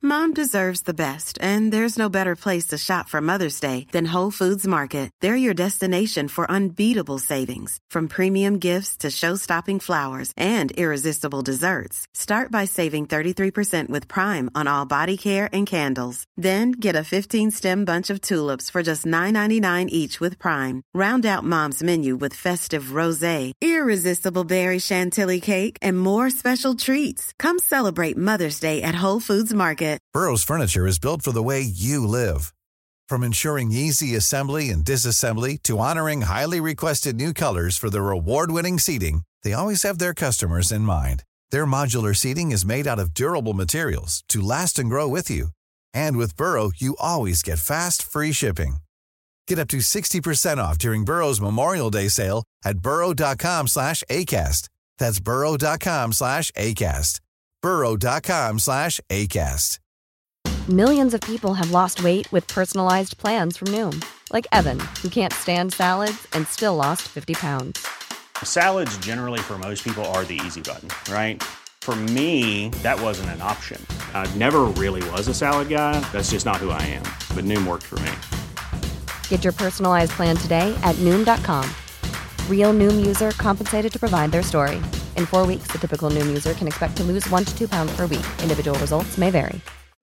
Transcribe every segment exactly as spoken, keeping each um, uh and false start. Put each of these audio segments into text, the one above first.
Mom deserves the best, and there's no better place to shop for Mother's Day than Whole Foods Market. They're your destination for unbeatable savings, from premium gifts to show-stopping flowers and irresistible desserts. Start by saving thirty-three percent with Prime on all body care and candles. Then get a fifteen-stem bunch of tulips for just nine ninety-nine each with Prime. Round out Mom's menu with festive rosé, irresistible berry chantilly cake, and more special treats. Come celebrate Mother's Day at Whole Foods Market. Burrow's furniture is built for the way you live. From ensuring easy assembly and disassembly to honoring highly requested new colors for their award-winning seating, they always have their customers in mind. Their modular seating is made out of durable materials to last and grow with you. And with Burrow, you always get fast, free shipping. Get up to sixty percent off during Burrow's Memorial Day sale at burrow.com slash ACAST. That's burrow.com slash ACAST. burrow.com slash ACAST. Millions of people have lost weight with personalized plans from Noom. Like Evan, who can't stand salads and still lost fifty pounds. Salads generally for most people are the easy button, right? For me, that wasn't an option. I never really was a salad guy. That's just not who I am. But Noom worked for me. Get your personalized plan today at Noom dot com. Real Noom user compensated to provide their story. In four weeks, the typical Noom user can expect to lose one to two pounds per week. Individual results may vary.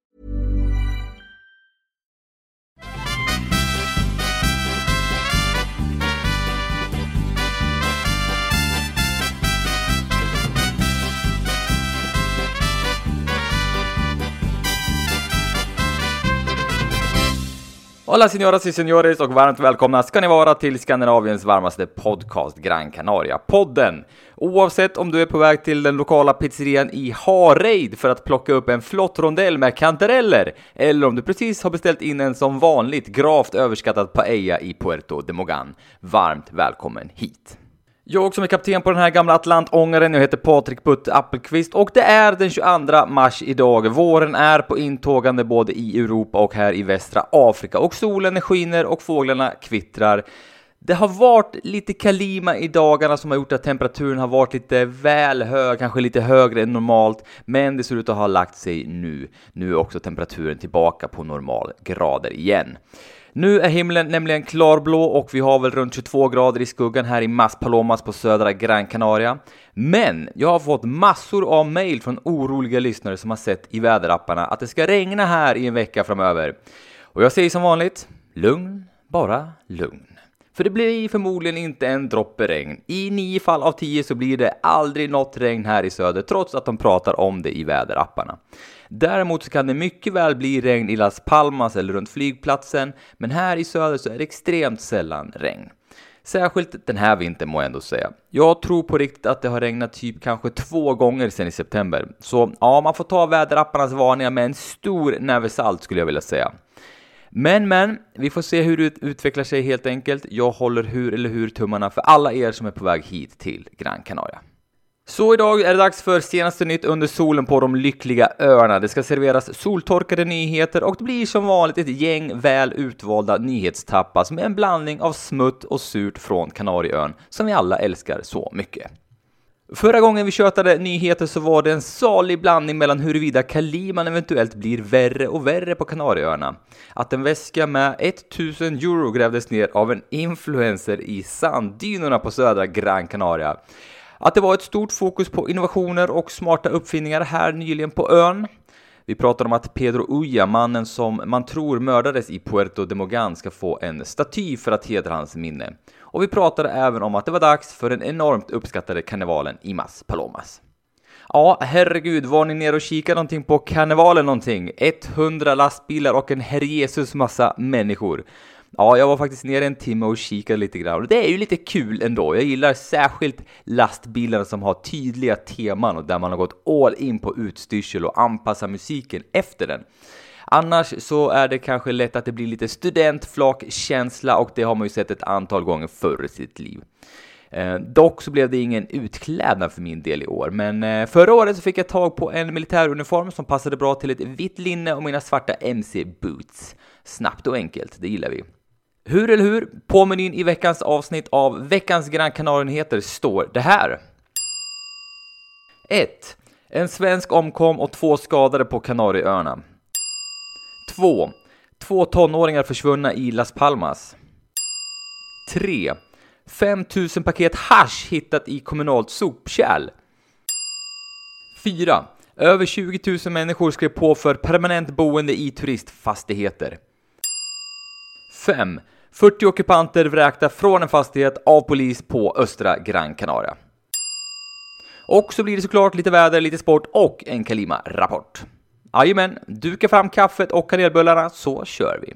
Hola signoras y señores och varmt välkomna ska ni vara till Skandinaviens varmaste podcast, Gran Canaria-podden. Oavsett om du är på väg till den lokala pizzerian i Hareid för att plocka upp en flott rondell med kantareller, eller om du precis har beställt in en som vanligt gravt överskattad paella i Puerto de Mogan, varmt välkommen hit. Jag som är kapten på den här gamla Atlantångaren, jag heter Patrik Butt Appelqvist och det är den tjugoandra mars idag. Våren är på intågande både i Europa och här i västra Afrika och solen skiner och fåglarna kvittrar. Det har varit lite kalima i dagarna som har gjort att temperaturen har varit lite väl hög, kanske lite högre än normalt, men det ser ut att ha lagt sig nu. Nu är också temperaturen tillbaka på normal grader igen. Nu är himlen nämligen klarblå och vi har väl runt tjugotvå grader i skuggan här i Maspalomas på södra Gran Canaria. Men jag har fått massor av mejl från oroliga lyssnare som har sett i väderapparna att det ska regna här i en vecka framöver. Och jag säger som vanligt, lugn, bara lugn. För det blir förmodligen inte en droppe regn. I nio fall av tio så blir det aldrig något regn här i söder trots att de pratar om det i väderapparna. Däremot så kan det mycket väl bli regn i Las Palmas eller runt flygplatsen, men här i söder så är det extremt sällan regn. Särskilt den här vintern må jag ändå säga. Jag tror på riktigt att det har regnat typ kanske två gånger sedan i september. Så ja, man får ta väderapparnas varningar med en stor näve salt skulle jag vilja säga. Men men, vi får se hur det utvecklar sig helt enkelt. Jag håller hur eller hur tummarna för alla er som är på väg hit till Gran Canaria. Så idag är det dags för senaste nytt under solen på de lyckliga öarna. Det ska serveras soltorkade nyheter och det blir som vanligt ett gäng väl utvalda nyhetstappas med en blandning av smutt och surt från Kanarieön som vi alla älskar så mycket. Förra gången vi tjötade nyheter så var det en salig blandning mellan huruvida Kaliman eventuellt blir värre och värre på Kanarieöarna. Att en väska med tusen euro grävdes ner av en influencer i sanddynorna på södra Gran Canaria. Att det var ett stort fokus på innovationer och smarta uppfinningar här nyligen på ön. Vi pratar om att Pedro Ulla, mannen som man tror mördades i Puerto de Mogan, ska få en staty för att hedra hans minne. Och vi pratade även om att det var dags för den enormt uppskattade karnevalen i Maspalomas. Ja, herregud, var ni ner och kikade någonting på karnevalen någonting? hundra lastbilar och en herre Jesus massa människor. Ja, jag var faktiskt nere en timme och kikade lite grann. Och det är ju lite kul ändå. Jag gillar särskilt lastbilar som har tydliga teman och där man har gått all in på utstyrsel och anpassa musiken efter den. Annars så är det kanske lätt att det blir lite studentflakkänsla och det har man ju sett ett antal gånger förr i sitt liv. Eh, dock så blev det ingen utklädnad för min del i år. Men eh, förra året så fick jag tag på en militäruniform som passade bra till ett vitt linne och mina svarta M C-boots. Snabbt och enkelt, det gillar vi. Hur eller hur? På menyn i veckans avsnitt av veckans Gran Canaria-nyheter står det här. ett. En svensk omkom och två skadade på Kanarieöarna. två. Två tonåringar försvunna i Las Palmas. tre. fem tusen paket hasch hittat i kommunalt sopkärl. fyra. Över tjugo tusen människor skrev på för permanent boende i turistfastigheter. fem. fyrtio ockupanter vräkta från en fastighet av polis på östra Gran Canaria. Och så blir det såklart lite väder, lite sport och en Kalima-rapport. Jajamän, duka fram kaffet och kanelbullarna så kör vi.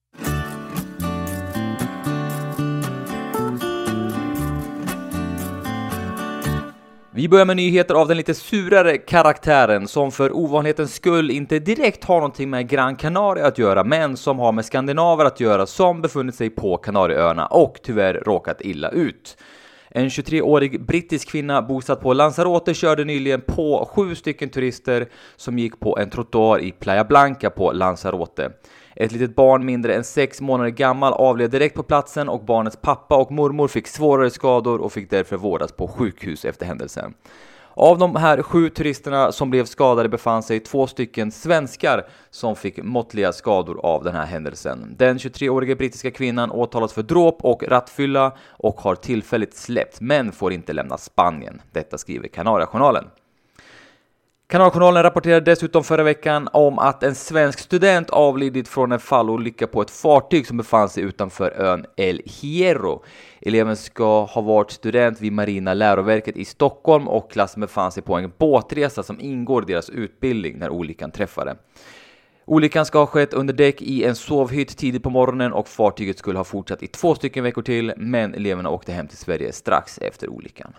Vi börjar med nyheter av den lite surare karaktären som för ovanlighetens skull inte direkt har någonting med Gran Canaria att göra men som har med skandinaver att göra som befunnit sig på Kanarieöarna och tyvärr råkat illa ut. En tjugotre-årig brittisk kvinna bosatt på Lanzarote körde nyligen på sju stycken turister som gick på en trottoar i Playa Blanca på Lanzarote. Ett litet barn mindre än sex månader gammal avled direkt på platsen och barnets pappa och mormor fick svårare skador och fick därför vårdas på sjukhus efter händelsen. Av de här sju turisterna som blev skadade befann sig två stycken svenskar som fick måttliga skador av den här händelsen. Den tjugotre-åriga brittiska kvinnan åtalas för dråp och rattfylla och har tillfälligt släppt men får inte lämna Spanien. Detta skriver Kanariejournalen. Kanaljournalen rapporterade dessutom förra veckan om att en svensk student avlidit från en fallolycka på ett fartyg som befann sig utanför ön El Hierro. Eleven ska ha varit student vid Marina läroverket i Stockholm och klassen befann sig på en båtresa som ingår i deras utbildning när olyckan träffade. Olyckan ska ha skett under däck i en sovhytt tidigt på morgonen och fartyget skulle ha fortsatt i två stycken veckor till men eleverna åkte hem till Sverige strax efter olyckan.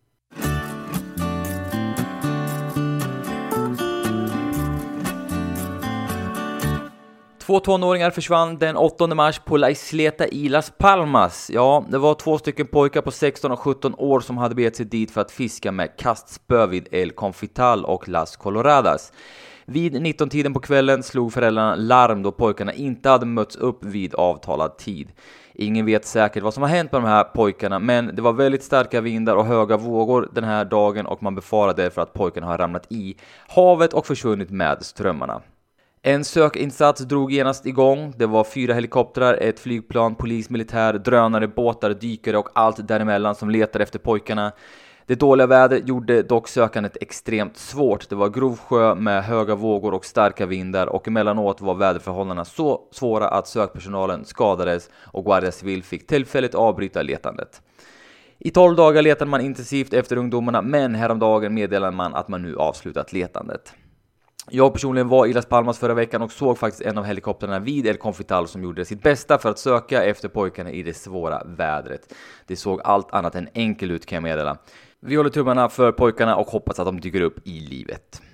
Två tonåringar försvann den åttonde mars på La Isleta i Las Palmas. Ja, det var två stycken pojkar på sexton och sjutton år som hade begett sig dit för att fiska med kastspö vid El Confital och Las Coloradas. Vid nitton-tiden på kvällen slog föräldrarna larm då pojkarna inte hade mötts upp vid avtalad tid. Ingen vet säkert vad som har hänt med de här pojkarna men det var väldigt starka vindar och höga vågor den här dagen och man befarade därför att pojkarna har ramlat i havet och försvunnit med strömmarna. En sökinsats drog genast igång. Det var fyra helikoptrar, ett flygplan, polis, militär, drönare, båtar, dykare och allt däremellan som letade efter pojkarna. Det dåliga vädret gjorde dock sökandet extremt svårt. Det var grov sjö med höga vågor och starka vindar och emellanåt var väderförhållandena så svåra att sökpersonalen skadades och Guardia Civil fick tillfälligt avbryta letandet. I tolv dagar letade man intensivt efter ungdomarna men häromdagen meddelade man att man nu avslutat letandet. Jag personligen var i Las Palmas förra veckan och såg faktiskt en av helikoptrarna vid El Confital som gjorde sitt bästa för att söka efter pojkarna i det svåra vädret. Det såg allt annat än enkel ut kan jag meddela. Vi håller tummarna för pojkarna och hoppas att de dyker upp i livet.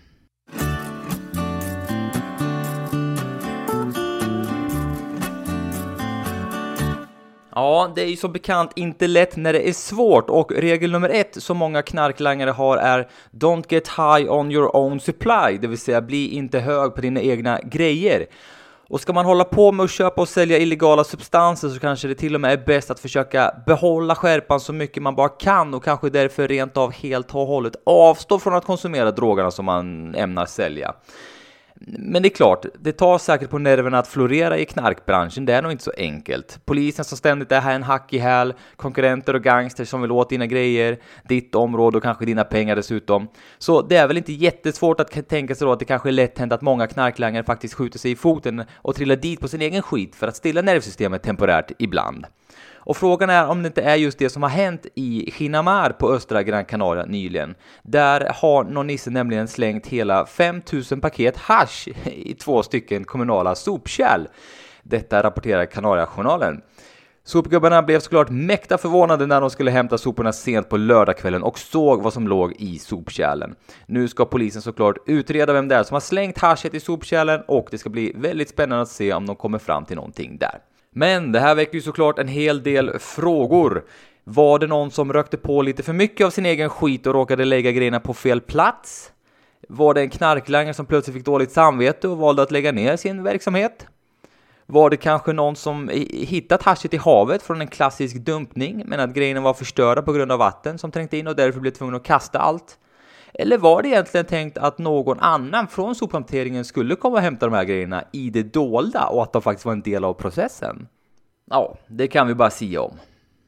Ja, det är ju som bekant inte lätt när det är svårt och regel nummer ett som många knarklangare har är Don't get high on your own supply, det vill säga bli inte hög på dina egna grejer. Och ska man hålla på med att köpa och sälja illegala substanser så kanske det till och med är bäst att försöka behålla skärpan så mycket man bara kan och kanske därför rent av helt och hållet avstå från att konsumera drogerna som man ämnar sälja. Men det är klart, det tar säkert på nerverna att florera i knarkbranschen, det är nog inte så enkelt. Polisen som ständigt är här en hack i häl, konkurrenter och gangsters som vill åt dina grejer, ditt område och kanske dina pengar dessutom. Så det är väl inte jättesvårt att tänka sig då att det kanske är lätt hänt att många knarklangare faktiskt skjuter sig i foten och trillar dit på sin egen skit för att stilla nervsystemet temporärt ibland. Och frågan är om det inte är just det som har hänt i Ginamar på östra Gran Canaria nyligen. Där har någon nisse nämligen slängt hela fem tusen paket hasch i två stycken kommunala sopkärl. Detta rapporterar Kanariejournalen. Sopgubbarna blev såklart mäkta förvånade när de skulle hämta soporna sent på lördagskvällen och såg vad som låg i sopkärlen. Nu ska polisen såklart utreda vem det är som har slängt haschet i sopkärlen och det ska bli väldigt spännande att se om de kommer fram till någonting där. Men det här väcker ju såklart en hel del frågor. Var det någon som rökte på lite för mycket av sin egen skit och råkade lägga grejerna på fel plats? Var det en knarklangare som plötsligt fick dåligt samvete och valde att lägga ner sin verksamhet? Var det kanske någon som hittat haschet i havet från en klassisk dumpning men att grejerna var förstörda på grund av vatten som trängde in och därför blev tvungen att kasta allt? Eller var det egentligen tänkt att någon annan från sophanteringen skulle komma och hämta de här grejerna i det dolda och att de faktiskt var en del av processen? Ja, det kan vi bara säga om.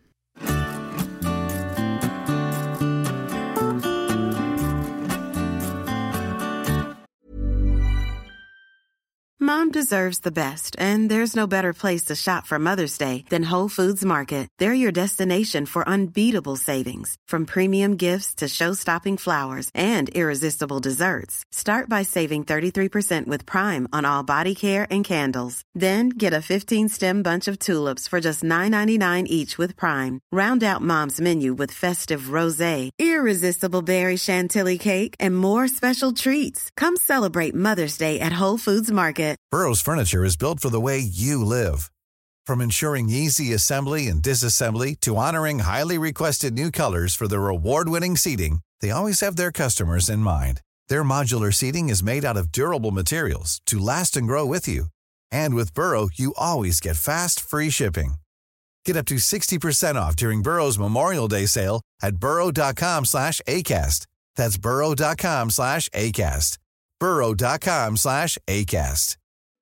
Mom deserves the best, and there's no better place to shop for Mother's Day than Whole Foods Market. They're your destination for unbeatable savings, from premium gifts to show-stopping flowers and irresistible desserts. Start by saving thirty-three percent with Prime on all body care and candles. Then get a fifteen-stem bunch of tulips for just nine ninety-nine each with Prime. Round out Mom's menu with festive rosé, irresistible berry chantilly cake, and more special treats. Come celebrate Mother's Day at Whole Foods Market. Burrow's furniture is built for the way you live. From ensuring easy assembly and disassembly to honoring highly requested new colors for their award-winning seating, they always have their customers in mind. Their modular seating is made out of durable materials to last and grow with you. And with Burrow, you always get fast, free shipping. Get up to sixty percent off during Burrow's Memorial Day sale at burrow.com slash ACAST. That's burrow.com slash ACAST. burrow.com slash ACAST.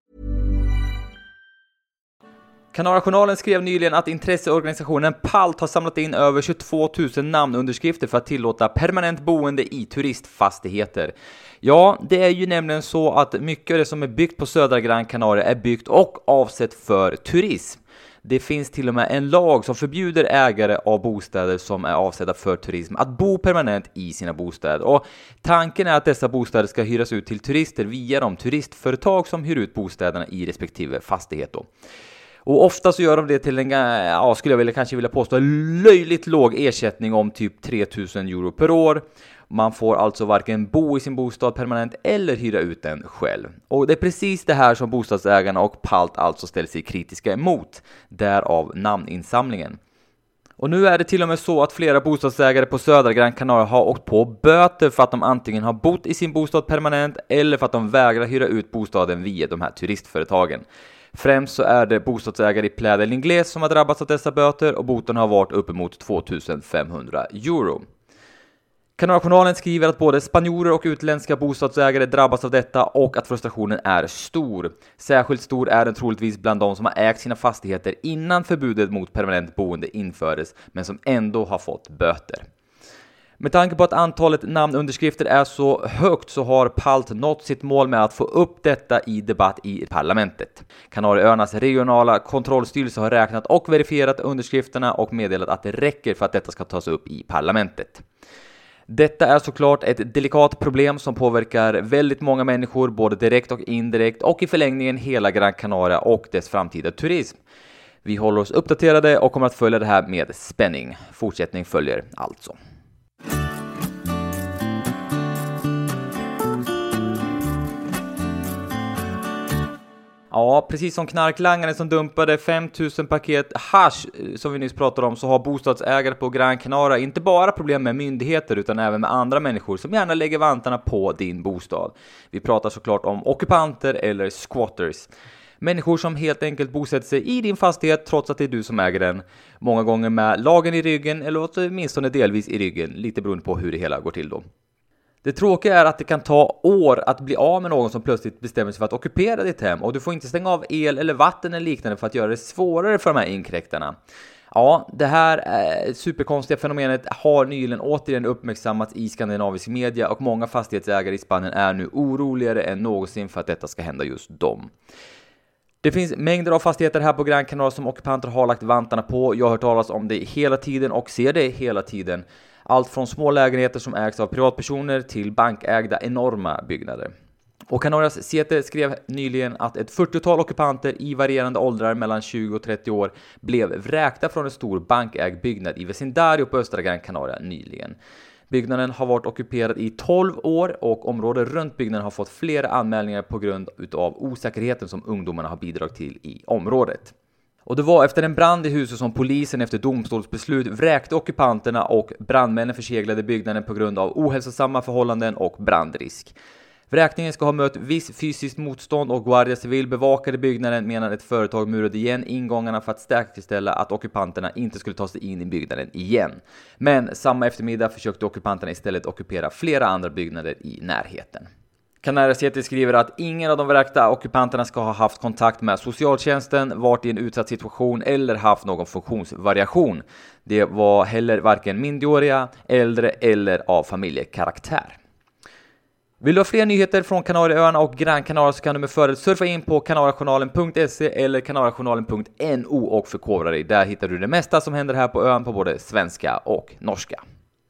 Kanariejournalen skrev nyligen att intresseorganisationen PALT har samlat in över tjugotvå tusen namnunderskrifter för att tillåta permanent boende i turistfastigheter. Ja, det är ju nämligen så att mycket av det som är byggt på södra Gran Canaria är byggt och avsett för turism. Det finns till och med en lag som förbjuder ägare av bostäder som är avsedda för turism att bo permanent i sina bostäder. Och tanken är att dessa bostäder ska hyras ut till turister via de turistföretag som hyr ut bostäderna i respektive fastighet då. Och ofta så gör de det till en, ja, skulle jag vilja, kanske vilja påstå, löjligt låg ersättning om typ tre tusen euro per år. Man får alltså varken bo i sin bostad permanent eller hyra ut den själv. Och det är precis det här som bostadsägarna och PALT alltså ställer sig kritiska emot, därav namninsamlingen. Och nu är det till och med så att flera bostadsägare på södra Gran Canaria har åkt på böter för att de antingen har bott i sin bostad permanent eller för att de vägrar hyra ut bostaden via de här turistföretagen. Främst så är det bostadsägare i Playa del Inglés som har drabbats av dessa böter och boten har varit uppemot två tusen femhundra euro. Kanariejournalen skriver att både spanjorer och utländska bostadsägare drabbas av detta och att frustrationen är stor. Särskilt stor är den troligtvis bland de som har ägt sina fastigheter innan förbudet mot permanent boende infördes men som ändå har fått böter. Med tanke på att antalet namnunderskrifter är så högt så har PALT nått sitt mål med att få upp detta i debatt i parlamentet. Kanarieöarnas regionala kontrollstyrelse har räknat och verifierat underskrifterna och meddelat att det räcker för att detta ska tas upp i parlamentet. Detta är såklart ett delikat problem som påverkar väldigt många människor både direkt och indirekt och i förlängningen hela Gran Canaria och dess framtida turism. Vi håller oss uppdaterade och kommer att följa det här med spänning. Fortsättning följer alltså. Ja, precis som knarklangaren som dumpade fem tusen paket hash som vi nyss pratade om, så har bostadsägare på Gran Canaria inte bara problem med myndigheter utan även med andra människor som gärna lägger vantarna på din bostad. Vi pratar såklart om ockupanter eller squatters. Människor som helt enkelt bosätter sig i din fastighet trots att det är du som äger den. Många gånger med lagen i ryggen eller åtminstone delvis i ryggen, lite beroende på hur det hela går till då. Det tråkiga är att det kan ta år att bli av med någon som plötsligt bestämmer sig för att ockupera ditt hem och du får inte stänga av el eller vatten eller liknande för att göra det svårare för de här inkräktarna. Ja, det här eh, superkonstiga fenomenet har nyligen återigen uppmärksammats i skandinavisk media och många fastighetsägare i Spanien är nu oroligare än någonsin för att detta ska hända just dem. Det finns mängder av fastigheter här på Gran Canaria som ockupanter har lagt vantarna på. Jag har hört talas om det hela tiden och ser det hela tiden. Allt från små lägenheter som ägs av privatpersoner till bankägda enorma byggnader. Och Canarias C T skrev nyligen att ett fyrtiotal ockupanter i varierande åldrar mellan tjugo och trettio år blev vräkta från en stor bankägd byggnad i Vecindario på östra Gran Canaria nyligen. Byggnaden har varit ockuperad i tolv år och området runt byggnaden har fått flera anmälningar på grund av osäkerheten som ungdomarna har bidragit till i området. Och det var efter en brand i huset som polisen efter domstolsbeslut vräkte ockupanterna och brandmännen förseglade byggnaden på grund av ohälsosamma förhållanden och brandrisk. Vräkningen ska ha mött viss fysiskt motstånd och Guardia Civil bevakade byggnaden medan ett företag murade igen ingångarna för att säkerställa att ockupanterna inte skulle ta sig in i byggnaden igen. Men samma eftermiddag försökte ockupanterna istället ockupera flera andra byggnader i närheten. Kanarias skriver att ingen av de vräkta ockupanterna ska ha haft kontakt med socialtjänsten, varit i en utsatt situation eller haft någon funktionsvariation. Det var heller varken minderåriga, äldre eller av familjekaraktär. Vill du ha fler nyheter från Kanarieöarna och Gran Canaria så kan du med fördel surfa in på kanariajournalen punkt se eller kanariajournalen punkt no och förkovra dig. Där hittar du det mesta som händer här på ön på både svenska och norska.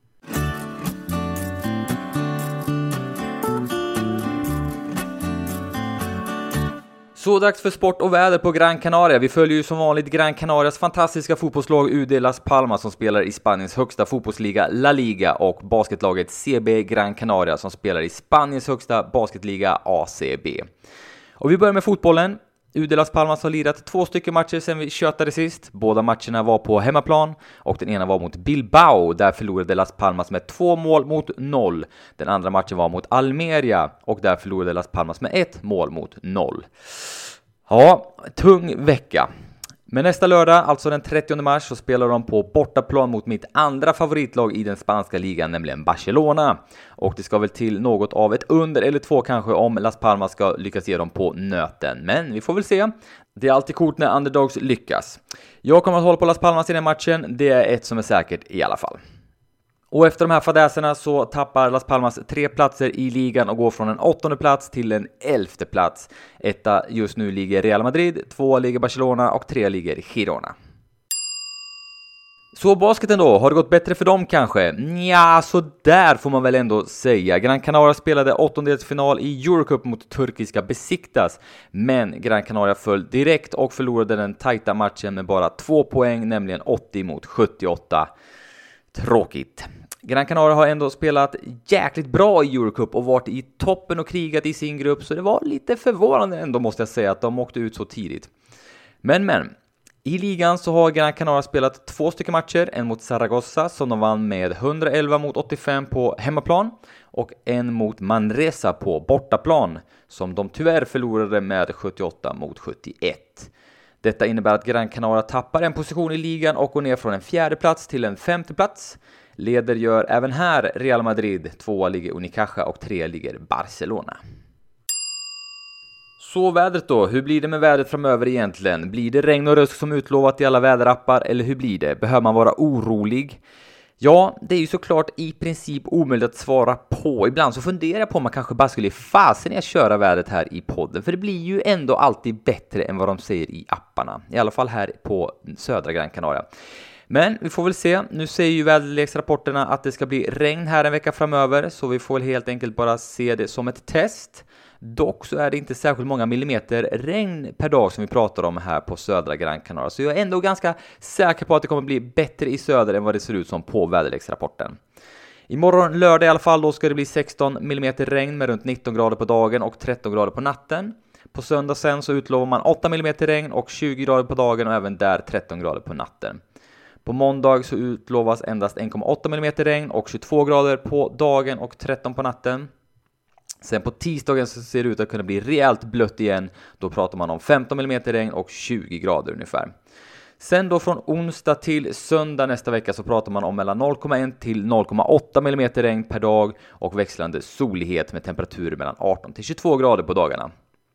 Så dags för sport och väder på Gran Canaria. Vi följer ju som vanligt Gran Canarias fantastiska fotbollslag U D Las Palmas som spelar i Spaniens högsta fotbollsliga La Liga och basketlaget C B Gran Canaria som spelar i Spaniens högsta basketliga A C B. Och vi börjar med fotbollen. U D Las Palmas har lirat två stycken matcher sedan vi tjötade sist. Båda matcherna var på hemmaplan och den ena var mot Bilbao. Där förlorade Las Palmas med två mål mot noll. Den andra matchen var mot Almeria och där förlorade Las Palmas med ett mål mot noll. Ja, tung vecka. Men nästa lördag, alltså den trettionde mars, så spelar de på bortaplan mot mitt andra favoritlag i den spanska ligan, nämligen Barcelona. Och det ska väl till något av ett under eller två kanske om Las Palmas ska lyckas ge dem på nöten. Men vi får väl se. Det är alltid coolt när underdogs lyckas. Jag kommer att hålla på Las Palmas i den matchen. Det är ett som är säkert i alla fall. Och efter de här fadäserna så tappar Las Palmas tre platser i ligan och går från en åttonde plats till en elfte plats. Etta just nu ligger Real Madrid, två ligger Barcelona och tre ligger Girona. Så basketen då, har det gått bättre för dem kanske? Nja, så där får man väl ändå säga. Gran Canaria spelade åttondelsfinal i Eurocup mot turkiska Besiktas. Men Gran Canaria föll direkt och förlorade den tajta matchen med bara två poäng, nämligen åttio mot sjuttioåtta. Tråkigt. Gran Canaria har ändå spelat jäkligt bra i Eurocup och varit i toppen och krigat i sin grupp, så det var lite förvånande ändå måste jag säga att de åkte ut så tidigt. Men men, i ligan så har Gran Canaria spelat två stycken matcher, en mot Zaragoza som de vann med hundraelva mot åttiofem på hemmaplan och en mot Manresa på bortaplan som de tyvärr förlorade med sjuttioåtta mot sjuttioett. Detta innebär att Gran Canaria tappar en position i ligan och går ner från en fjärde plats till en femte plats. Leder gör även här Real Madrid, tvåa ligger Unicaja och tre ligger Barcelona. Så vädret då, hur blir det med vädret framöver egentligen? Blir det regn och rusk som utlovat i alla väderappar eller hur blir det? Behöver man vara orolig? Ja, det är ju såklart i princip omöjligt att svara på. Ibland så funderar jag på om man kanske bara skulle fasen att köra vädret här i podden. För det blir ju ändå alltid bättre än vad de säger i apparna. I alla fall här på södra Gran Canaria. Men vi får väl se. Nu säger ju väderleksrapporterna att det ska bli regn här en vecka framöver. Så vi får väl helt enkelt bara se det som ett test. Dock så är det inte särskilt många millimeter regn per dag som vi pratar om här på södra Gran Canaria. Så jag är ändå ganska säker på att det kommer bli bättre i söder än vad det ser ut som på väderleksrapporten. Imorgon lördag i alla fall då ska det bli sexton millimeter regn med runt nitton grader på dagen och tretton grader på natten. På söndag sen så utlovar man åtta millimeter regn och tjugo grader på dagen och även där tretton grader på natten. På måndag så utlovas endast en komma åtta millimeter regn och tjugotvå grader på dagen och tretton på natten. Sen på tisdagen så ser det ut att kunna bli rejält blött igen. Då pratar man om femton millimeter regn och tjugo grader ungefär. Sen då från onsdag till söndag nästa vecka så pratar man om mellan noll komma ett till noll komma åtta millimeter regn per dag och växlande solighet med temperaturer mellan arton till tjugotvå grader på dagarna.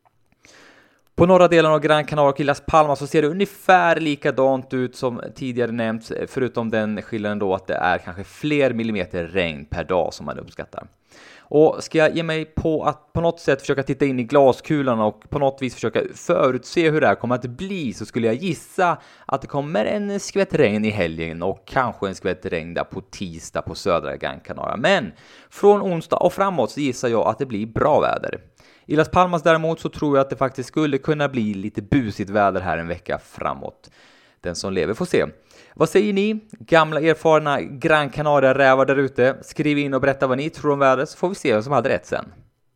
På norra delen av Gran Canaria och Las Palmas så ser det ungefär likadant ut som tidigare nämnts, förutom den skillnaden då att det är kanske fler millimeter regn per dag som man uppskattar. Och ska jag ge mig på att på något sätt försöka titta in i glaskulan och på något vis försöka förutse hur det här kommer att bli, så skulle jag gissa att det kommer en skvätt regn i helgen och kanske en skvätt regn där på tisdag på södra Gran Canaria. Men från onsdag och framåt så gissar jag att det blir bra väder. I Las Palmas däremot så tror jag att det faktiskt skulle kunna bli lite busigt väder här en vecka framåt. Den som lever får se. Vad säger ni? Gamla erfarna Gran Canaria-rävar där ute. Skriv in och berätta vad ni tror om vädret så får vi se vem som hade rätt sen.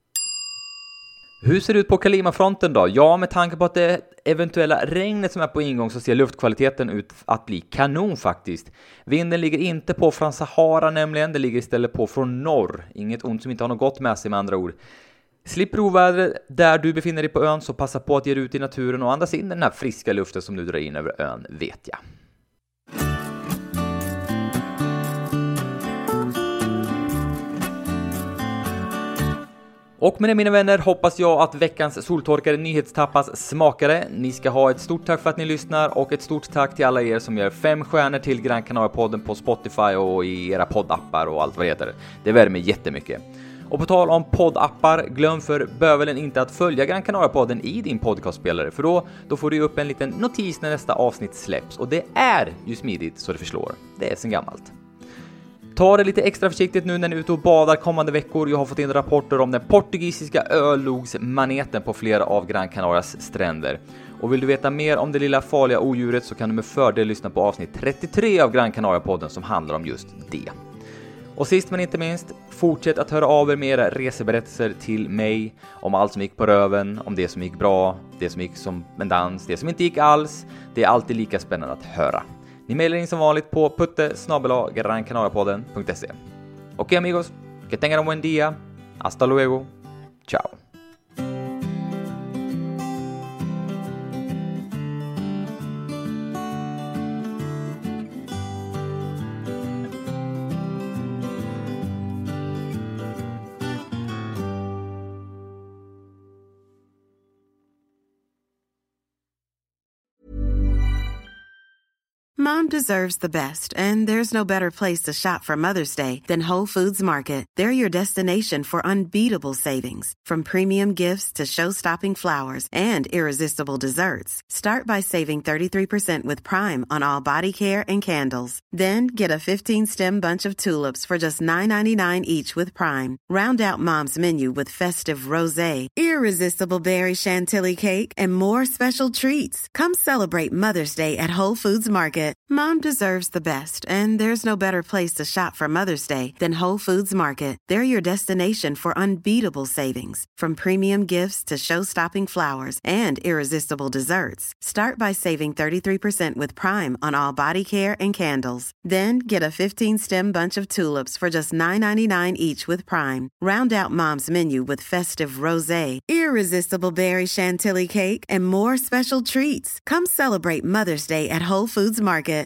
Hur ser det ut på Kalima-fronten då? Ja, med tanke på att det eventuella regnet som är på ingång så ser luftkvaliteten ut att bli kanon faktiskt. Vinden ligger inte på från Sahara nämligen, det ligger istället på från norr. Inget ont som inte har något gott med sig med andra ord. Slipper ovädret där du befinner dig på ön, så passa på att ge ut i naturen och andas in den här friska luften som du drar in över ön, vet jag. Och med det, mina vänner, hoppas jag att veckans soltorkade nyhetstappas smakade. Ni ska ha ett stort tack för att ni lyssnar, och ett stort tack till alla er som gör fem stjärnor till Gran Canaria-podden på Spotify och i era poddappar och allt vad det heter. Det värmer jättemycket. Och på tal om poddappar, glöm för bövelen inte att följa Gran Canaria-podden i din podcastspelare, för då, då får du upp en liten notis när nästa avsnitt släpps, och det är ju smidigt så det förslår. Det är sen gammalt. Ta det lite extra försiktigt nu när ni är ute och badar kommande veckor. Jag har fått in rapporter om den portugisiska ölogsmaneten på flera av Gran Canarias stränder. Och vill du veta mer om det lilla farliga odjuret, så kan du med fördel lyssna på avsnitt trettiotre av Gran Canaria-podden som handlar om just det. Och sist men inte minst, fortsätt att höra av er med era reseberättelser till mig om allt som gick på röven, om det som gick bra, det som gick som en dans, det som inte gick alls. Det är alltid lika spännande att höra. Ni mejlar in som vanligt på putte snabel-a gran canaria podden punkt se. Okej amigos, que tengan un buen día. Hasta luego. Ciao. Mom deserves the best, and there's no better place to shop for Mother's Day than Whole Foods Market. They're your destination for unbeatable savings, from premium gifts to show-stopping flowers and irresistible desserts. Start by saving thirty-three percent with Prime on all body care and candles. Then get a fifteen-stem bunch of tulips for just nine ninety-nine each with Prime. Round out Mom's menu with festive rosé, irresistible berry chantilly cake, and more special treats. Come celebrate Mother's Day at Whole Foods Market. Mom deserves the best, and there's no better place to shop for Mother's Day than Whole Foods Market. They're your destination for unbeatable savings, from premium gifts to show-stopping flowers and irresistible desserts. Start by saving thirty-three percent with Prime on all body care and candles. Then get a fifteen-stem bunch of tulips for just nine ninety-nine each with Prime. Round out Mom's menu with festive rosé, irresistible berry chantilly cake, and more special treats. Come celebrate Mother's Day at Whole Foods Market.